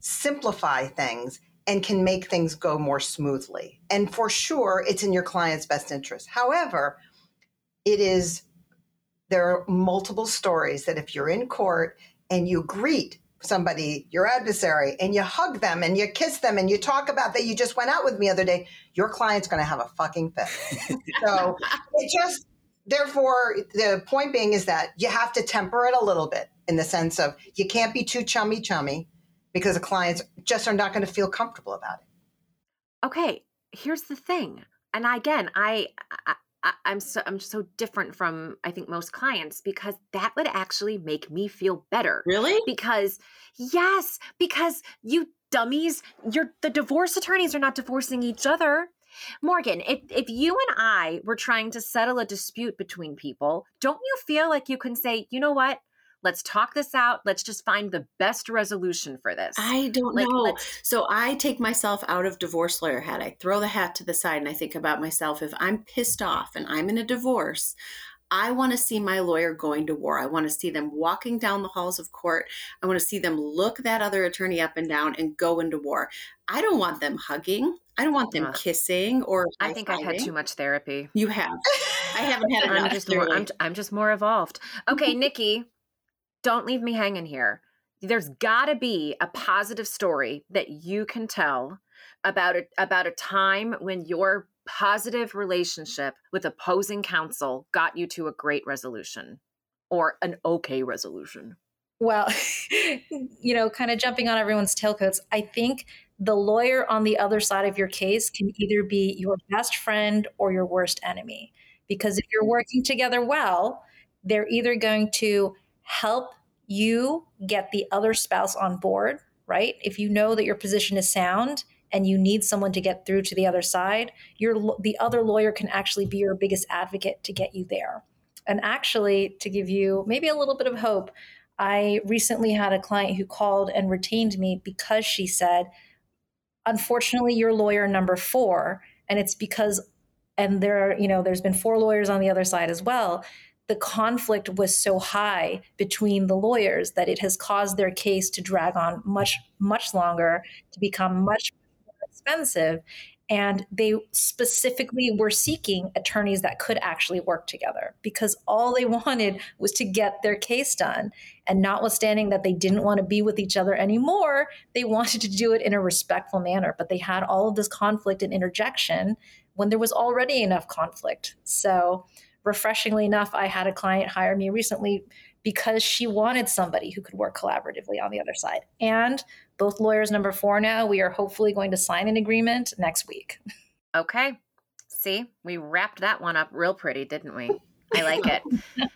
simplify things and can make things go more smoothly. And for sure, it's in your client's best interest. However, it is, there are multiple stories that if you're in court and you greet somebody, your adversary, and you hug them and you kiss them and you talk about that you just went out with me the other day, your client's going to have a fucking fit. So it just, therefore, the point being is that you have to temper it a little bit in the sense of you can't be too chummy chummy because the clients just are not going to feel comfortable about it. Okay, here's the thing. And again, I, I I'm so I'm so different from I think most clients because that would actually make me feel better. Really? Because yes, because you dummies, you're the divorce attorneys are not divorcing each other. Morgan, if if you and I were trying to settle a dispute between people, don't you feel like you can say, you know what? Let's talk this out. Let's just find the best resolution for this. I don't like, know. So I take myself out of divorce lawyer hat. I throw the hat to the side and I think about myself. If I'm pissed off and I'm in a divorce, I want to see my lawyer going to war. I want to see them walking down the halls of court. I want to see them look that other attorney up and down and go into war. I don't want them hugging. I don't want them uh, kissing or I think I've had too much therapy. You have. I haven't had enough. I'm just more, I'm, I'm just more evolved. Okay, Nikki. Don't leave me hanging here. There's got to be a positive story that you can tell about a, about a time when your positive relationship with opposing counsel got you to a great resolution or an okay resolution. Well, you know, kind of jumping on everyone's tailcoats, I think the lawyer on the other side of your case can either be your best friend or your worst enemy. Because if you're working together well, they're either going to help you get the other spouse on board, right? If you know that your position is sound and you need someone to get through to the other side, your the other lawyer can actually be your biggest advocate to get you there. And actually, to give you maybe a little bit of hope, I recently had a client who called and retained me because she said, unfortunately, you're lawyer number four, and it's because, and there, you know, there's been four lawyers on the other side as well. The conflict was so high between the lawyers that it has caused their case to drag on much, much longer, to become much more expensive. And they specifically were seeking attorneys that could actually work together because all they wanted was to get their case done. And notwithstanding that they didn't want to be with each other anymore, they wanted to do it in a respectful manner. But they had all of this conflict and interjection when there was already enough conflict. So refreshingly enough, I had a client hire me recently because she wanted somebody who could work collaboratively on the other side. And both lawyers number four now, we are hopefully going to sign an agreement next week. Okay. See, we wrapped that one up real pretty, didn't we? I like it.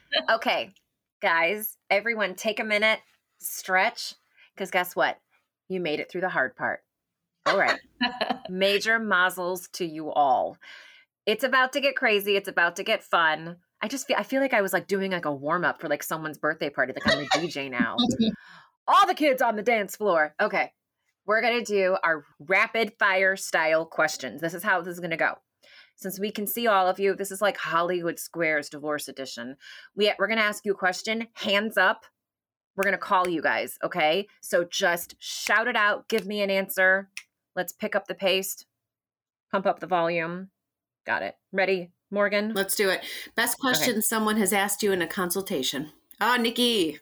Okay, guys, everyone take a minute, stretch, because guess what? You made it through the hard part. All right. Major mazzles to you all. It's about to get crazy. It's about to get fun. I just feel, I feel like I was like doing like a warm up for like someone's birthday party. Like I'm a D J now. All the kids on the dance floor. Okay. We're going to do our rapid fire style questions. This is how this is going to go. Since we can see all of you, this is like Hollywood Squares divorce edition. We, we're going to ask you a question. Hands up. We're going to call you guys. Okay. So just shout it out. Give me an answer. Let's pick up the pace. Pump up the volume. Got it. Ready, Morgan? Let's do it. Best question okay. someone has asked you in a consultation. Oh, Nikki.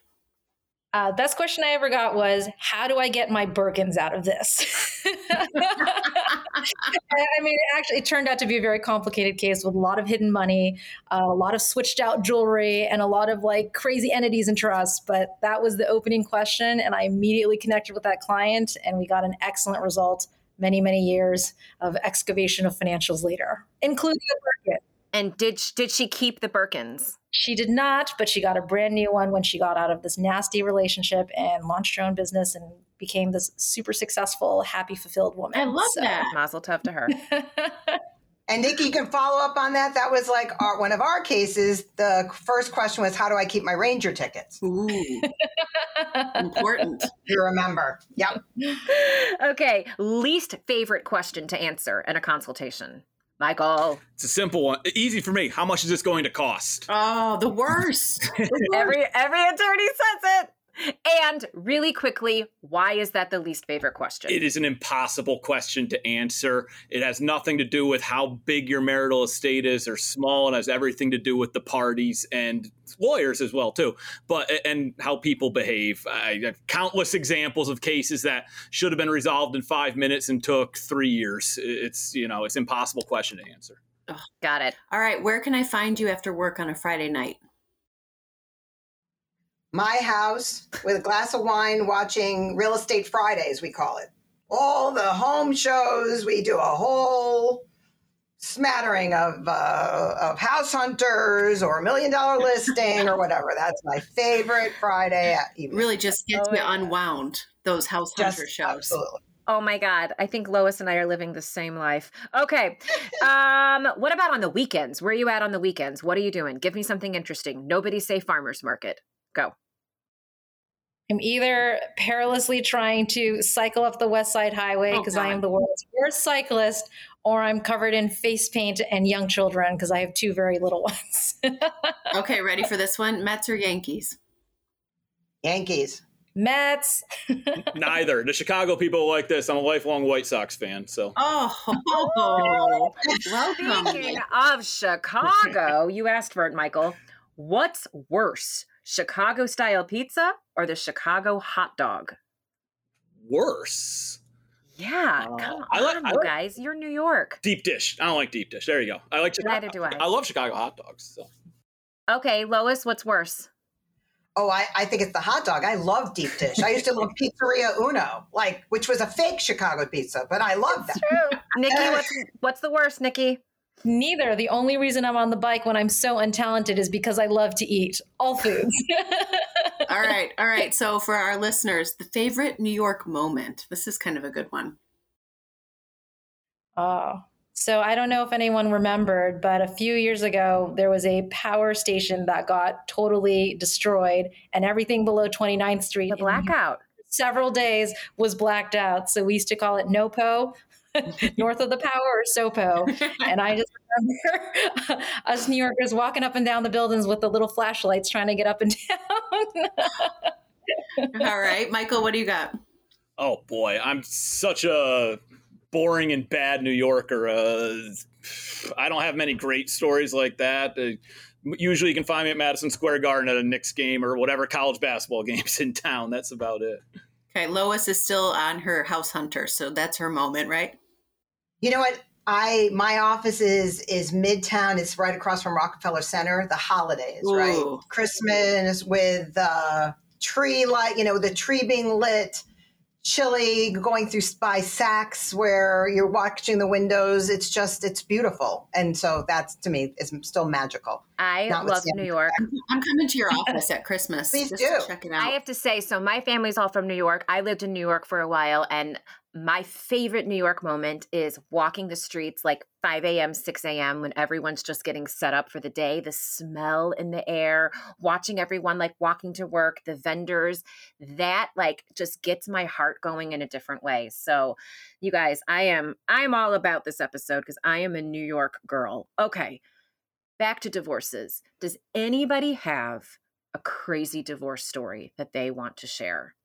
Uh, best question I ever got was, how do I get my Birkins out of this? I mean, it actually, it turned out to be a very complicated case with a lot of hidden money, uh, a lot of switched out jewelry, and a lot of like crazy entities and trusts. But that was the opening question. And I immediately connected with that client and we got an excellent result. Many, many years of excavation of financials later, including the Birkin. And did did she keep the Birkins? She did not, but she got a brand new one when she got out of this nasty relationship and launched her own business and became this super successful, happy, fulfilled woman. I love so. that. Mazel tov to her. And Nikki, you can follow up on that. That was like our, one of our cases. The first question was, how do I keep my Ranger tickets? Ooh, important. You remember. Yep. Okay. Least favorite question to answer in a consultation. Michael. It's a simple one. Easy for me. How much is this going to cost? Oh, the worst. every every attorney says it. And really quickly, why is that the least favorite question? It is an impossible question to answer. It has nothing to do with how big your marital estate is or small. It has everything to do with the parties and lawyers as well, too, but and how people behave. I have countless examples of cases that should have been resolved in five minutes and took three years. It's, you know, it's an impossible question to answer. Oh, got it. All right. Where can I find you after work on a Friday night? My house with a glass of wine watching Real Estate Fridays, we call it. All the home shows, we do a whole smattering of uh, of House Hunters or Million Dollar Listing or whatever. That's my favorite Friday evening. Really just gets Oh, you yeah. unwound, those House Just Hunter shows. absolutely. Oh my God. I think Lois and I are living the same life. Okay. Um, what about on the weekends? Where are you at on the weekends? What are you doing? Give me something interesting. Nobody say farmer's market. Go. I'm either perilously trying to cycle up the West Side Highway Oh, because I God. am the world's worst cyclist, or I'm covered in face paint and young children because I have two very little ones. Okay, ready for this one? Mets or Yankees? Yankees. Mets. Neither. The Chicago people like this. I'm a lifelong White Sox fan, so. Oh, welcome. Speaking of Chicago, you asked for it, Michael. What's worse, Chicago style pizza or the Chicago hot dog? Worse. Yeah, Uh, come I like- on, I you like- guys. You're New York. Deep dish. I don't like deep dish. There you go. I like Chicago. Neither do I. I love Chicago hot dogs. So. Okay, Lois, what's worse? Oh, I, I think it's the hot dog. I love deep dish. I used to love Pizzeria Uno, like which was a fake Chicago pizza, but I love that. True. Nikki, what's what's the worst, Nikki? Neither. The only reason I'm on the bike when I'm so untalented is because I love to eat all foods. All right, all right. So for our listeners, the favorite New York moment. This is kind of a good one. Oh, so I don't know if anyone remembered, but a few years ago, there was a power station that got totally destroyed, and everything below twenty-ninth Street The in New York blackout. several days was blacked out. So we used to call it NOPO, north of the power, or SOPO. And I just remember us New Yorkers walking up and down the buildings with the little flashlights trying to get up and down. All right, Michael, what do you got? Oh boy, I'm such a boring and bad New Yorker. Uh, I don't have many great stories like that. Uh, usually, you can find me at Madison Square Garden at a Knicks game or whatever college basketball games in town. That's about it. Okay, Lois is still on her House Hunter, so that's her moment, right? You know what? I my office is is Midtown. It's right across from Rockefeller Center. The holidays, Ooh. right? Christmas with uh, tree light. You know, the tree being lit. Chilly, going through by Saks where you're watching the windows. It's just, it's beautiful. And so that's, to me, is still magical. I love Notwithstanding New York. I'm coming to your office at Christmas. Please just do. to check it out. I have to say, so my family's all from New York. I lived in New York for a while, and my favorite New York moment is walking the streets like five a.m., six a.m. when everyone's just getting set up for the day, the smell in the air, watching everyone like walking to work, the vendors, that like just gets my heart going in a different way. So you guys, I am, I'm all about this episode because I am a New York girl. Okay, back to divorces. Does anybody have a crazy divorce story that they want to share?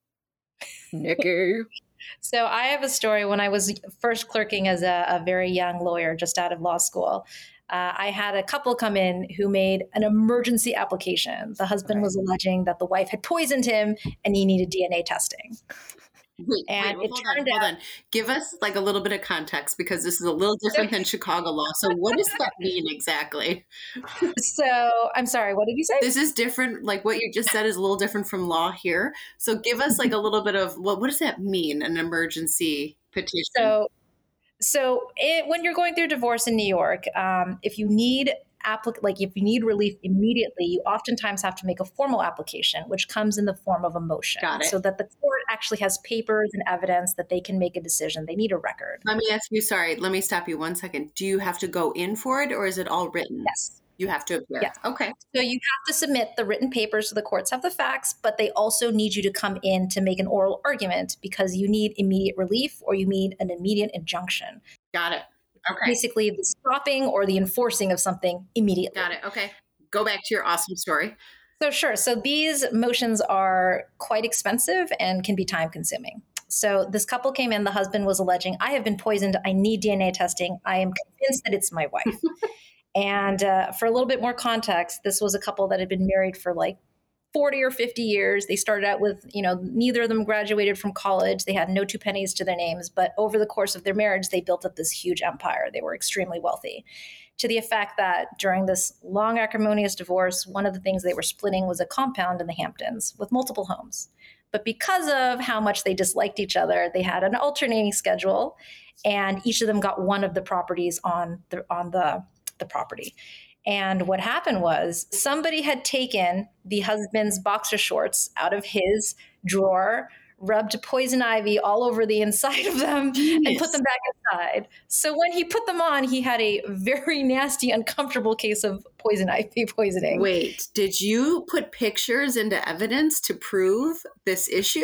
Nikki. So I have a story. When I was first clerking as a, a very young lawyer just out of law school, uh, I had a couple come in who made an emergency application. The husband was alleging that the wife had poisoned him and he needed D N A testing. Wait, And wait, it hold turned on, hold out- on. Give us like a little bit of context because this is a little different than Chicago law. So what does that mean exactly? So I'm sorry, what did you say? This is different. Like what you just said is a little different from law here. So give us like a little bit of what, what does that mean? An emergency petition? So, so it, when you're going through divorce in New York, um, if you need applic- like if you need relief immediately, you oftentimes have to make a formal application, which comes in the form of a motion, Got it. so that the court actually has papers and evidence that they can make a decision. They need a record. Let me ask you, sorry, let me stop you one second. Do you have to go in for it or is it all written? Yes. You have to appear. Yes. Okay. So you have to submit the written papers so the courts have the facts, but they also need you to come in to make an oral argument because you need immediate relief or you need an immediate injunction. Got it. Okay. Basically, the stopping or the enforcing of something immediately. Got it. Okay. Go back to your awesome story. So sure. So these motions are quite expensive and can be time consuming. So this couple came in, the husband was alleging, I have been poisoned. I need D N A testing. I am convinced that it's my wife. And uh, for a little bit more context, this was a couple that had been married for like forty or fifty years. They started out with, you know, neither of them graduated from college. They had no two pennies to their names, but over the course of their marriage, they built up this huge empire. They were extremely wealthy, to the effect that during this long acrimonious divorce, one of the things they were splitting was a compound in the Hamptons with multiple homes. But because of how much they disliked each other, they had an alternating schedule, and each of them got one of the properties on the on the, the property. And what happened was somebody had taken the husband's boxer shorts out of his drawer, rubbed poison ivy all over the inside of them, Genius. And put them back inside. So when he put them on, he had a very nasty, uncomfortable case of poison ivy poisoning. Wait, did you put pictures into evidence to prove this issue?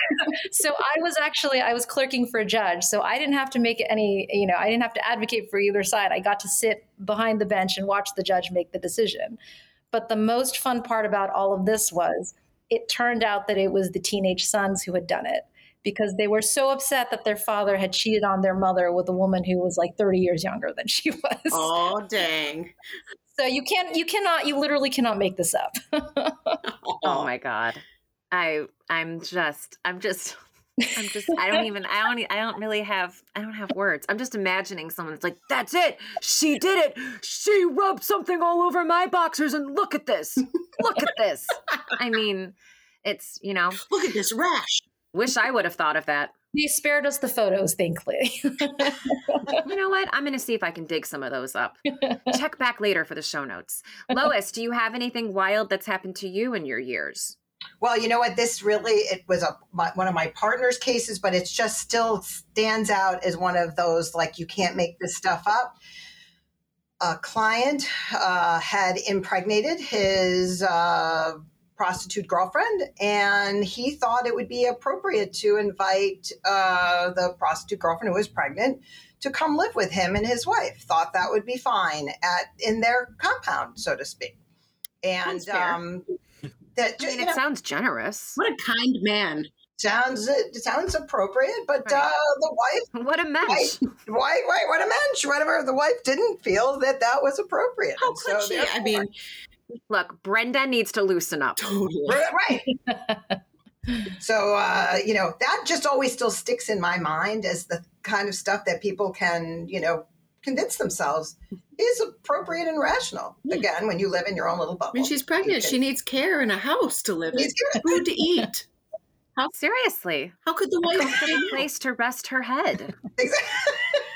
So I was actually, I was clerking for a judge. So I didn't have to make any, you know, I didn't have to advocate for either side. I got to sit behind the bench and watch the judge make the decision. But the most fun part about all of this was it turned out that it was the teenage sons who had done it, because they were so upset that their father had cheated on their mother with a woman who was like thirty years younger than she was. Oh, dang. So you can't, you cannot, you literally cannot make this up. Oh my God. I, I'm just, I'm just, I'm just, I don't even, I don't, I don't really have, I don't have words. I'm just imagining someone that's like, that's it. She did it. She rubbed something all over my boxers and look at this. Look at this. I mean, it's, you know. Look at this rash. Wish I would have thought of that. He spared us the photos, thankfully. You know what? I'm going to see if I can dig some of those up. Check back later for the show notes. Lois, do you have anything wild that's happened to you in your years? Well, you know what? This really, it was a my, one of my partner's cases, but it just still stands out as one of those, like, you can't make this stuff up. A client uh, had impregnated his uh, prostitute girlfriend, and he thought it would be appropriate to invite uh, the prostitute girlfriend who was pregnant to come live with him and his wife. Thought that would be fine at in their compound, so to speak. And um, that I mean, it know, sounds generous. What a kind man. Sounds it sounds appropriate, but right. uh, the wife. What a mensch. Wife, why, why, what a mensch. Whatever, the wife didn't feel that that was appropriate. How could so she? I mean, look, Brenda needs to loosen up. Totally. Right. So, uh, you know, that just always still sticks in my mind as the kind of stuff that people can, you know, convince themselves is appropriate and rational. Again, when you live in your own little bubble. When she's pregnant, can, she needs care and a house to live in, food to eat. How seriously? How could the wife have a place to rest her head? Exactly.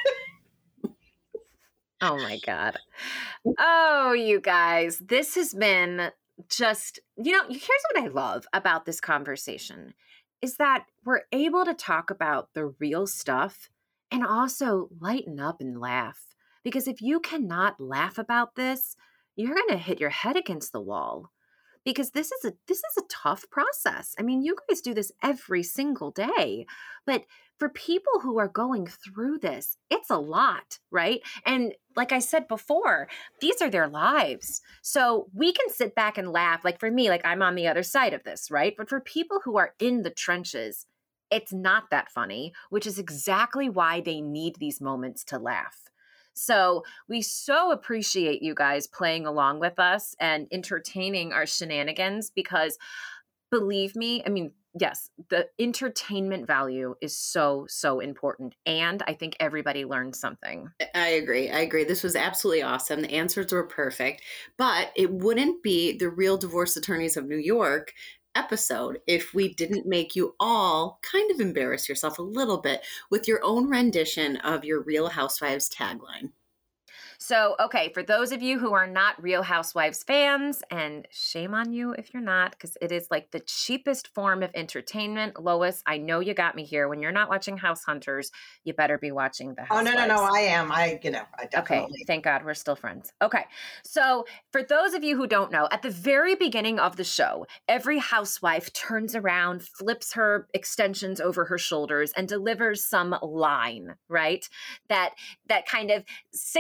Oh my God. Oh, you guys, this has been just, you know, here's what I love about this conversation is that we're able to talk about the real stuff and also lighten up and laugh. Because if you cannot laugh about this, you're going to hit your head against the wall. Because this is a this is a tough process. I mean, you guys do this every single day. But for people who are going through this, it's a lot, right? And like I said before, these are their lives. So we can sit back and laugh. Like for me, like I'm on the other side of this, right? But for people who are in the trenches, it's not that funny, which is exactly why they need these moments to laugh. So we so appreciate you guys playing along with us and entertaining our shenanigans because believe me, I mean, yes, the entertainment value is so, so important. And I think everybody learned something. I agree. I agree. This was absolutely awesome. The answers were perfect, but it wouldn't be the Real Divorce Attorneys of New York episode if we didn't make you all kind of embarrass yourself a little bit with your own rendition of your Real Housewives tagline. So, okay, for those of you who are not Real Housewives fans, and shame on you if you're not, because it is like the cheapest form of entertainment. Lois, I know you got me here. When you're not watching House Hunters, you better be watching the Housewives. Oh, no, no, no, I am. I, you know, I definitely. Okay, thank God we're still friends. Okay, so for those of you who don't know, at the very beginning of the show, every housewife turns around, flips her extensions over her shoulders, and delivers some line, right? That, that kind of signifies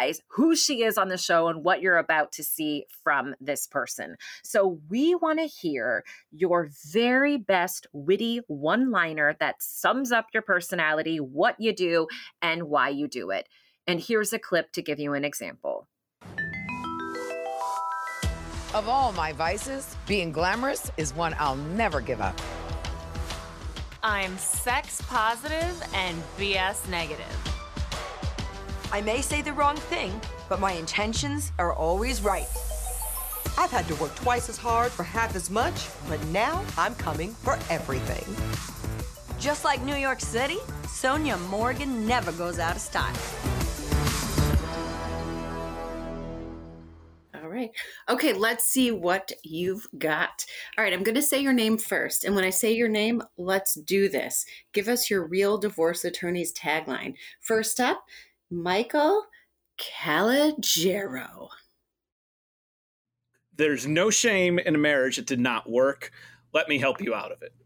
realize who she is on the show and what you're about to see from this person. So we want to hear your very best witty one-liner that sums up your personality, what you do, and why you do it. And here's a clip to give you an example. Of all my vices, being glamorous is one I'll never give up. I'm sex positive and B S negative. I may say the wrong thing, but my intentions are always right. I've had to work twice as hard for half as much, but now I'm coming for everything. Just like New York City, Sonia Morgan never goes out of style. All right. Okay, let's see what you've got. All right, I'm going to say your name first. And when I say your name, let's do this. Give us your Real Divorce Attorney's tagline. First up, Michael Calogero. There's no shame in a marriage that did not work. Let me help you out of it.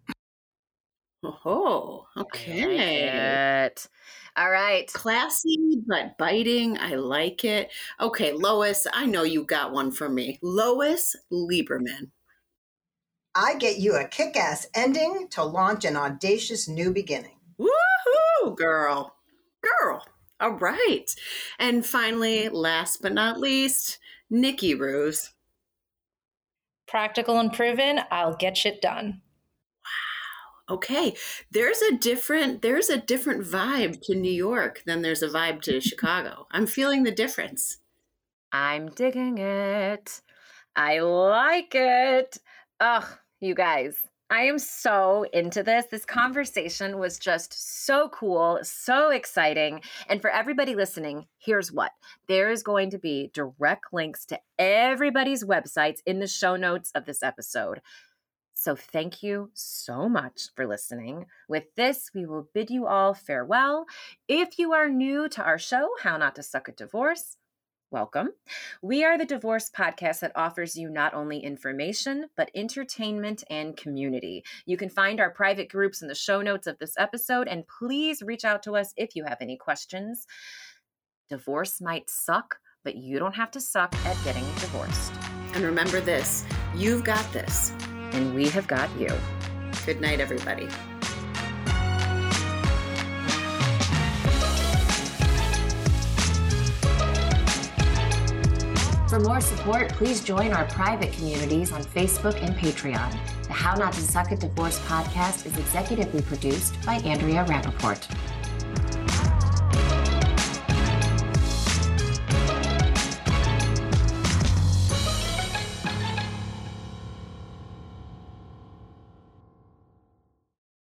Oh, okay. I like it. All right. Classy, but biting. I like it. Okay, Lois, I know you got one for me. Lois Lieberman. I get you a kick-ass ending to launch an audacious new beginning. Woohoo, girl. Girl. All right. And finally, last but not least, Nikki Ruse. Practical and proven, I'll get shit done. Okay, there's a different there's a different vibe to New York than there's a vibe to Chicago. I'm feeling the difference. I'm digging it. I like it. Ugh, you guys, I am so into this. This conversation was just so cool, so exciting. And for everybody listening, here's what. There is going to be direct links to everybody's websites in the show notes of this episode. So thank you so much for listening. With this, we will bid you all farewell. If you are new to our show, How Not to Suck at Divorce, welcome. We are the divorce podcast that offers you not only information, but entertainment and community. You can find our private groups in the show notes of this episode, and please reach out to us if you have any questions. Divorce might suck, but you don't have to suck at getting divorced. And remember this, you've got this. And we have got you. Good night, everybody. For more support, please join our private communities on Facebook and Patreon. The How Not to Suck at Divorce podcast is executively produced by Andrea Rappaport.